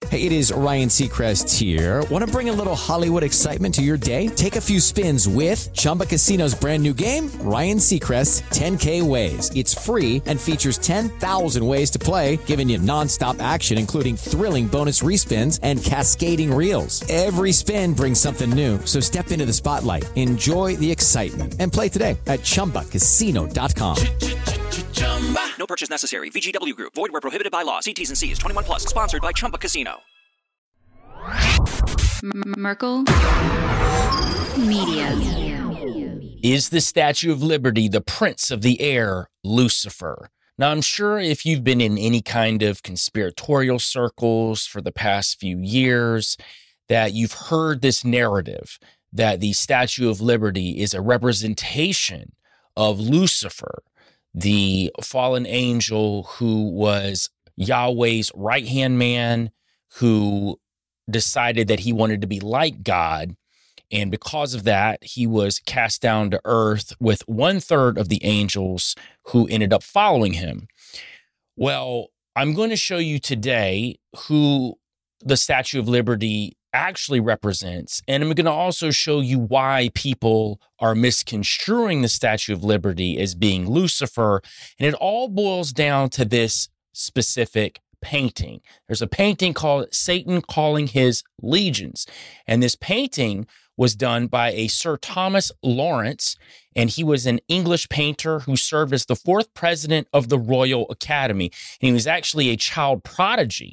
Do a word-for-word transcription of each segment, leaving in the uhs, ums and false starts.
Hey, it is Ryan Seacrest here. Want to bring a little Hollywood excitement to your day? Take a few spins with Chumba Casino's brand new game, Ryan Seacrest's ten K Ways. It's free and features ten thousand ways to play, giving you nonstop action, including thrilling bonus respins and cascading reels. Every spin brings something new. So step into the spotlight, enjoy the excitement, and play today at Chumba Casino dot com. No purchase necessary. V G W Group. Void where prohibited by law. See T's and C's. twenty-one plus. Sponsored by Chumba Casino. Merkel Media. Is the Statue of Liberty the prince of the air, Lucifer? Now, I'm sure if you've been in any kind of conspiratorial circles for the past few years, that you've heard this narrative that the Statue of Liberty is a representation of Lucifer, the fallen angel who was Yahweh's right-hand man, who decided that he wanted to be like God. And because of that, he was cast down to earth with one third of the angels who ended up following him. Well, I'm going to show you today who the Statue of Liberty actually represents. And I'm going to also show you why people are misconstruing the Statue of Liberty as being Lucifer. And it all boils down to this specific painting. There's a painting called Satan Calling His Legions. And this painting was done by a Sir Thomas Lawrence, and he was an English painter who served as the fourth president of the Royal Academy. And he was actually a child prodigy.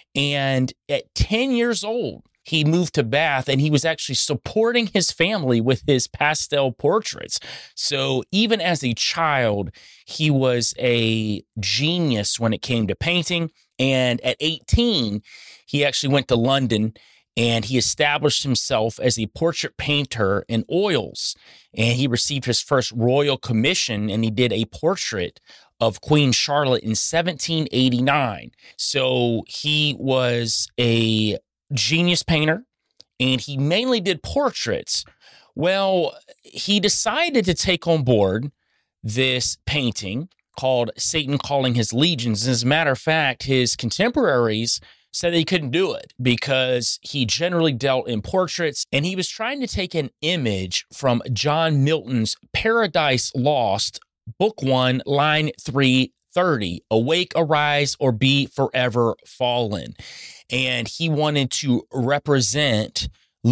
And at ten years old, he moved to Bath, and he was actually supporting his family with his pastel portraits. So even as a child, he was a genius when it came to painting. And at eighteen, he actually went to London and he established himself as a portrait painter in oils. And he received his first royal commission, and he did a portrait of Queen Charlotte in seventeen eighty-nine. So he was a genius painter, and he mainly did portraits. Well, he decided to take on board this painting called Satan Calling His Legions. As a matter of fact, his contemporaries said that he couldn't do it because he generally dealt in portraits, and he was trying to take an image from John Milton's Paradise Lost, Book One, line three thirty, awake, arise, or be forever fallen. And he wanted to represent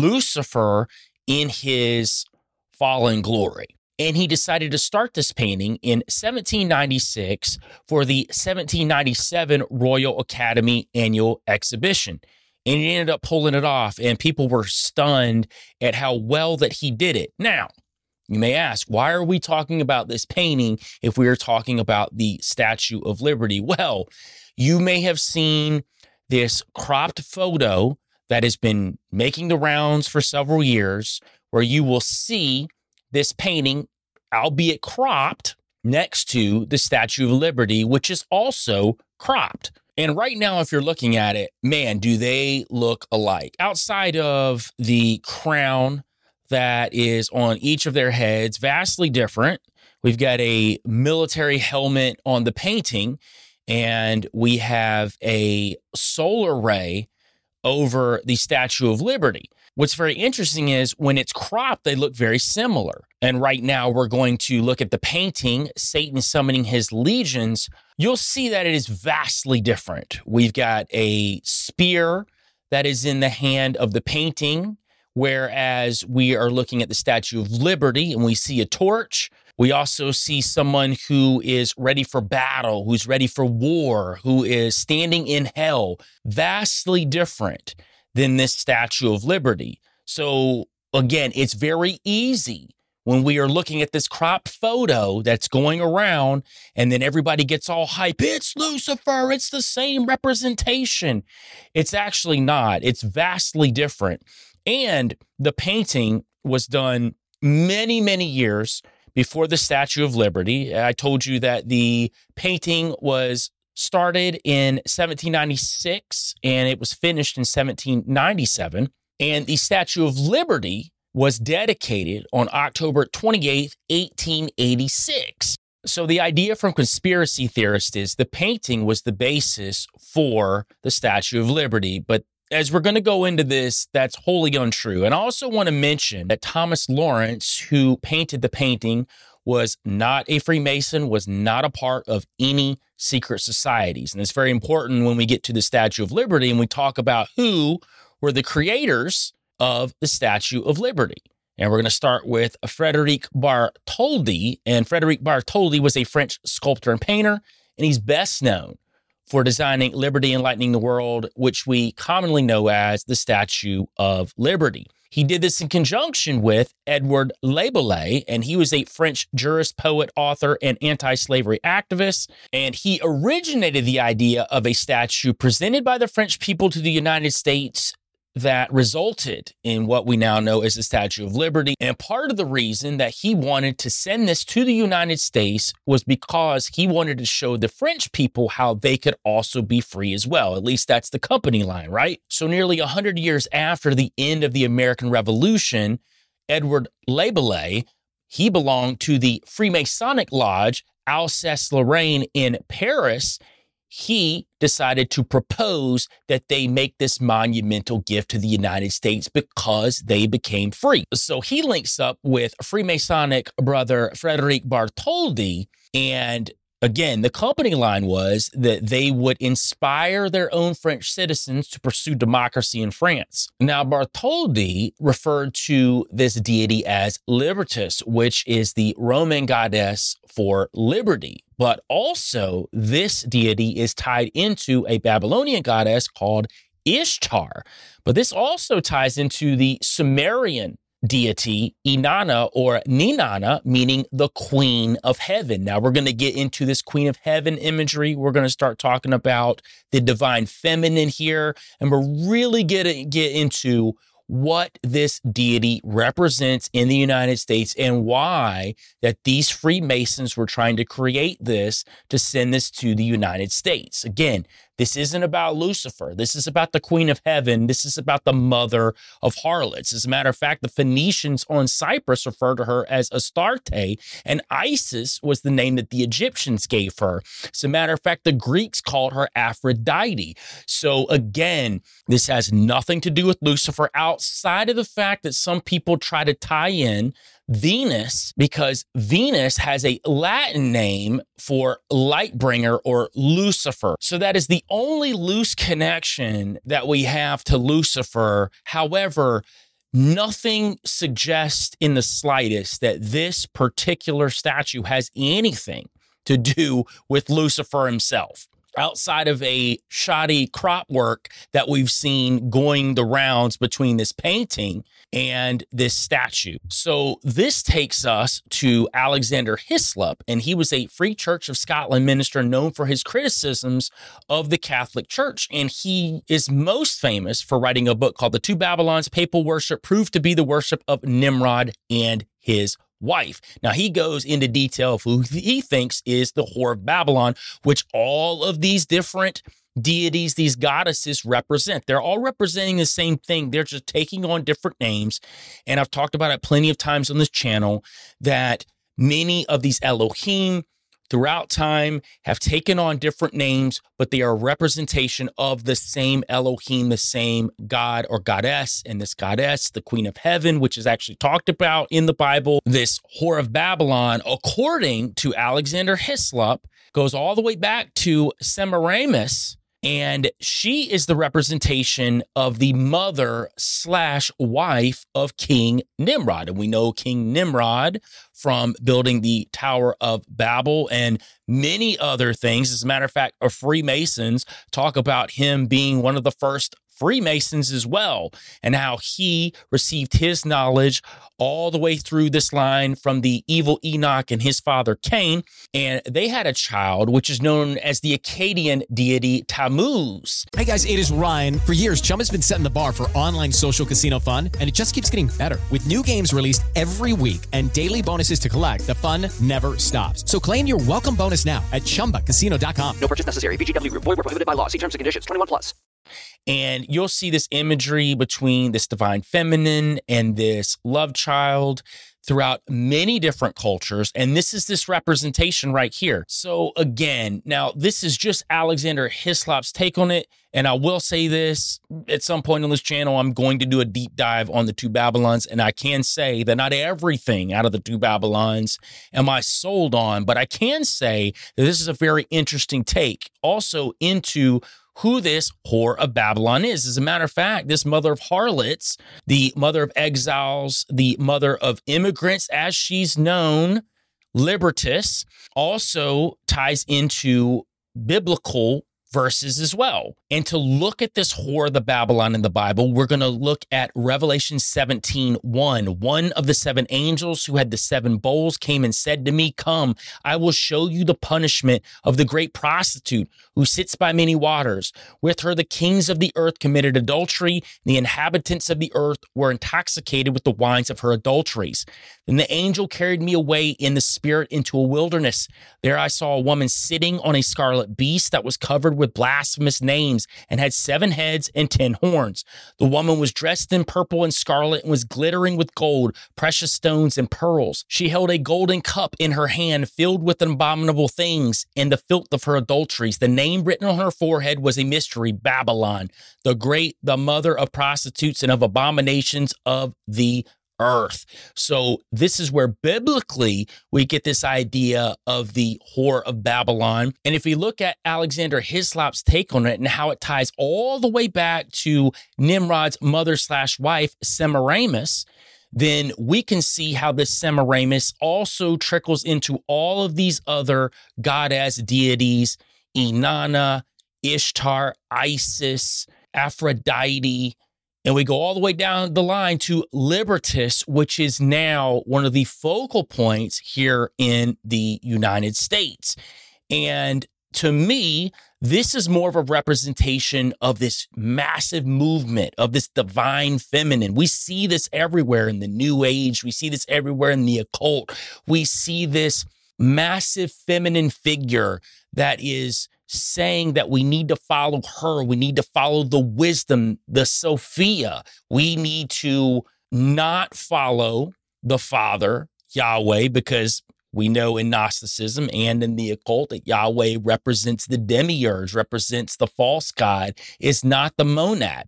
Lucifer in his fallen glory. And he decided to start this painting in seventeen ninety-six for the seventeen ninety-seven Royal Academy Annual Exhibition. And he ended up pulling it off, and people were stunned at how well that he did it. Now, you may ask, why are we talking about this painting if we are talking about the Statue of Liberty? Well, you may have seen this cropped photo that has been making the rounds for several years, where you will see this painting, albeit cropped, next to the Statue of Liberty, which is also cropped. And right now, if you're looking at it, man, do they look alike. Outside of the crown that is on each of their heads, vastly different. We've got a military helmet on the painting, and we have a solar ray over the Statue of Liberty. What's very interesting is when it's cropped, they look very similar. And right now we're going to look at the painting, Satan Summoning His Legions. You'll see that it is vastly different. We've got a spear that is in the hand of the painting, whereas we are looking at the Statue of Liberty and we see a torch. We also see someone who is ready for battle, who's ready for war, who is standing in hell. Vastly different than this Statue of Liberty. So again, it's very easy when we are looking at this cropped photo that's going around and then everybody gets all hype. It's Lucifer. It's the same representation. It's actually not. It's vastly different. And the painting was done many, many years before the Statue of Liberty. I told you that the painting was started in seventeen ninety-six and it was finished in seventeen ninety-seven. And the Statue of Liberty was dedicated on October twenty-eighth, eighteen eighty-six. So the idea from conspiracy theorists is the painting was the basis for the Statue of Liberty, but as we're going to go into this, that's wholly untrue. And I also want to mention that Thomas Lawrence, who painted the painting, was not a Freemason, was not a part of any secret societies. And it's very important when we get to the Statue of Liberty and we talk about who were the creators of the Statue of Liberty. And we're going to start with Frederic Bartholdi. And Frederic Bartholdi was a French sculptor and painter, and he's best known for designing Liberty Enlightening the World, which we commonly know as the Statue of Liberty. He did this in conjunction with Edward Laboulaye, and he was a French jurist, poet, author, and anti-slavery activist. And he originated the idea of a statue presented by the French people to the United States that resulted in what we now know as the Statue of Liberty. And part of the reason that he wanted to send this to the United States was because he wanted to show the French people how they could also be free as well. At least that's the company line, right? So nearly one hundred years after the end of the American Revolution, Edward Laboulaye, he belonged to the Freemasonic Lodge, Alsace-Lorraine in Paris. He decided to propose that they make this monumental gift to the United States because they became free. So he links up with Freemasonic brother Frederic Bartholdi, and again, the company line was that they would inspire their own French citizens to pursue democracy in France. Now, Bartholdi referred to this deity as Libertas, which is the Roman goddess for liberty. But also, this deity is tied into a Babylonian goddess called Ishtar. But this also ties into the Sumerian deity Inanna or Ninana, meaning the Queen of Heaven. Now, we're going to get into this Queen of Heaven imagery. We're going to start talking about the divine feminine here, and we're really going to get into what this deity represents in the United States and why that these Freemasons were trying to create this to send this to the United States. Again, this isn't about Lucifer. This is about the Queen of Heaven. This is about the mother of harlots. As a matter of fact, the Phoenicians on Cyprus refer to her as Astarte, and Isis was the name that the Egyptians gave her. As a matter of fact, the Greeks called her Aphrodite. So again, this has nothing to do with Lucifer outside of the fact that some people try to tie in Venus, because Venus has a Latin name for light bringer or Lucifer. So that is the only loose connection that we have to Lucifer. However, nothing suggests in the slightest that this particular statue has anything to do with Lucifer himself, outside of a shoddy crop work that we've seen going the rounds between this painting and this statue. So this takes us to Alexander Hislop, and he was a Free Church of Scotland minister known for his criticisms of the Catholic Church. And he is most famous for writing a book called The Two Babylons: Papal Worship Proved to be the Worship of Nimrod and His Wife. Now, he goes into detail of who he thinks is the Whore of Babylon, which all of these different deities, these goddesses represent. They're all representing the same thing. They're just taking on different names. And I've talked about it plenty of times on this channel that many of these Elohim throughout time have taken on different names, but they are a representation of the same Elohim, the same God or goddess. And this goddess, the Queen of Heaven, which is actually talked about in the Bible, this Whore of Babylon, according to Alexander Hislop, goes all the way back to Semiramis. And she is the representation of the mother slash wife of King Nimrod. And we know King Nimrod from building the Tower of Babel and many other things. As a matter of fact, our Freemasons talk about him being one of the first Freemasons as well, and how he received his knowledge all the way through this line from the evil Enoch and his father Cain. And they had a child, which is known as the Akkadian deity Tammuz. Hey guys, it is Ryan. For years, Chumba's been setting the bar for online social casino fun, and it just keeps getting better. With new games released every week and daily bonuses to collect, the fun never stops. So claim your welcome bonus now at chumba casino dot com. No purchase necessary. V G W Group. Void where prohibited by law. See terms and conditions. twenty-one plus. And you'll see this imagery between this divine feminine and this love child throughout many different cultures. And this is this representation right here. So again, now this is just Alexander Hislop's take on it. And I will say this, at some point on this channel, I'm going to do a deep dive on the two Babylons. And I can say that not everything out of the two Babylons am I sold on, but I can say that this is a very interesting take also into who this whore of Babylon is. As a matter of fact, this mother of harlots, the mother of exiles, the mother of immigrants, as she's known, Libertas, also ties into biblical verses as well. And to look at this whore of the Babylon in the Bible, we're going to look at Revelation seventeen one. One of the seven angels who had the seven bowls came and said to me, "Come, I will show you the punishment of the great prostitute who sits by many waters. With her the kings of the earth committed adultery, and the inhabitants of the earth were intoxicated with the wines of her adulteries. Then the angel carried me away in the spirit into a wilderness. There I saw a woman sitting on a scarlet beast that was covered with blasphemous names and had seven heads and ten horns. The woman was dressed in purple and scarlet and was glittering with gold, precious stones, and pearls. She held a golden cup in her hand filled with abominable things and the filth of her adulteries. The name written on her forehead was a mystery, Babylon, the great, the mother of prostitutes and of abominations of the earth." So this is where biblically we get this idea of the whore of Babylon. And if we look at Alexander Hislop's take on it and how it ties all the way back to Nimrod's mother slash wife, Semiramis, then we can see how this Semiramis also trickles into all of these other goddess deities, Inanna, Ishtar, Isis, Aphrodite. And we go all the way down the line to Libertas, which is now one of the focal points here in the United States. And to me, this is more of a representation of this massive movement of this divine feminine. We see this everywhere in the New Age. We see this everywhere in the occult. We see this massive feminine figure that is saying that we need to follow her. We need to follow the wisdom, the Sophia. We need to not follow the Father, Yahweh, because we know in Gnosticism and in the occult that Yahweh represents the demiurge, represents the false god, is not the monad.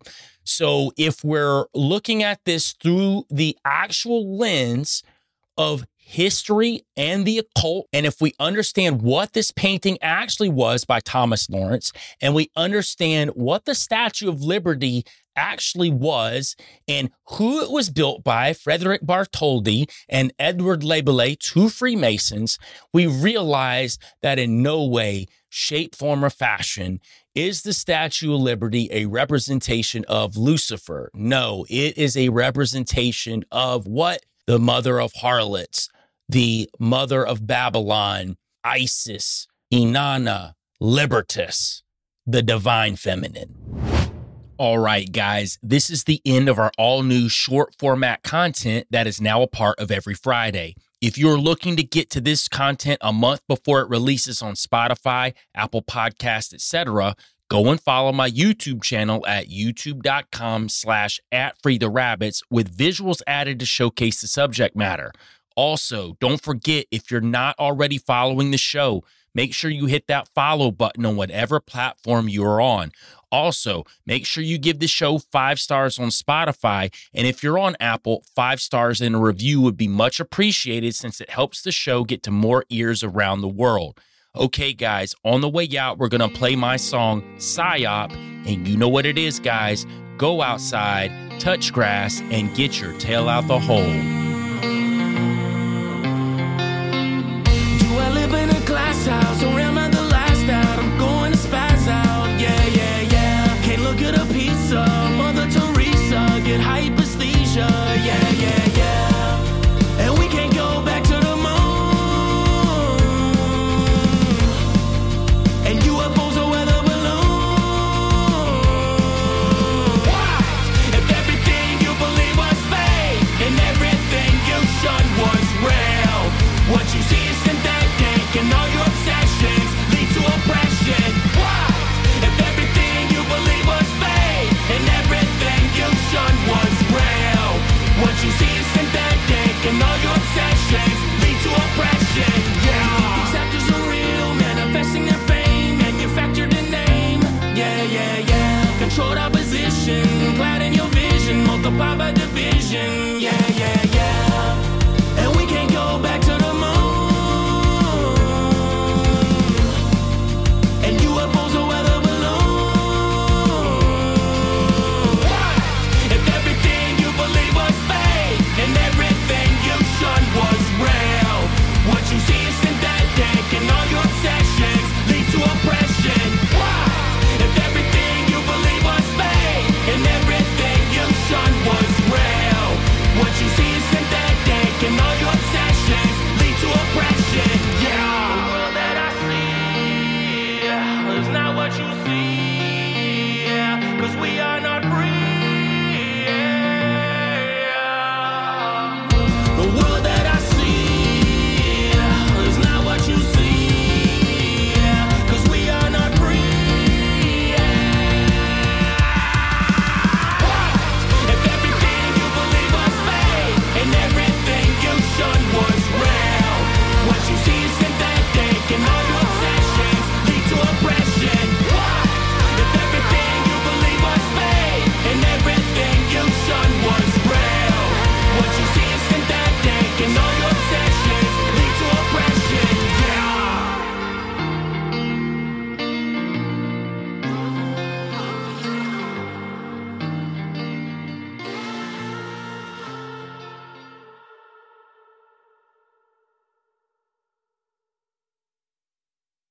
So if we're looking at this through the actual lens of history and the occult, and if we understand what this painting actually was by Thomas Lawrence, and we understand what the Statue of Liberty actually was and who it was built by, Frederick Bartholdi and Edward Laboulaye, two Freemasons, we realize that in no way, shape, form, or fashion is the Statue of Liberty a representation of Lucifer. No, it is a representation of what? The mother of harlots, the mother of Babylon, Isis, Inanna, Libertas, the divine feminine. All right, guys, this is the end of our all-new short format content that is now a part of Every Friday. If you're looking to get to this content a month before it releases on Spotify, Apple Podcasts, et cetera, go and follow my YouTube channel at youtube.com slash at Free the Rabbits with visuals added to showcase the subject matter. Also, don't forget, if you're not already following the show, make sure you hit that follow button on whatever platform you're on. Also, make sure you give the show five stars on Spotify. And if you're on Apple, five stars and a review would be much appreciated since it helps the show get to more ears around the world. Okay, guys, on the way out, we're going to play my song, Psyop. And you know what it is, guys. Go outside, touch grass, and get your tail out the hole. Glass house, or am I the last out? I'm going to spaz out, yeah, yeah, yeah. Can't look at a pizza, Mother Teresa, get hyperesthesia, yeah, yeah, yeah. And we can't go back to the moon. And U F Os are weather balloons. Why? If everything you believe was fake, and everything you showed was real, what you see is synthetic. And all your obsessions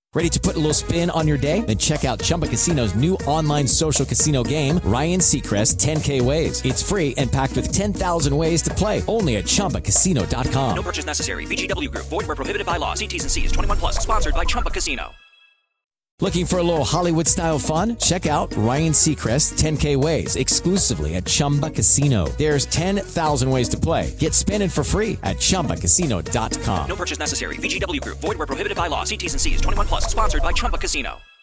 Ready to put a little spin on your day? Then check out Chumba Casino's new online social casino game, Ryan Seacrest ten K Ways. It's free and packed with ten thousand ways to play, only at Chumba Casino dot com. No purchase necessary. V G W Group. Void where prohibited by law. See T's and C's. twenty-one plus. Sponsored by Chumba Casino. Looking for a little Hollywood-style fun? Check out Ryan Seacrest ten K Ways exclusively at Chumba Casino. There's ten thousand ways to play. Get spinning for free at Chumba Casino dot com. No purchase necessary. V G W Group. Void where prohibited by law. See T's and C's. twenty-one plus. Sponsored by Chumba Casino.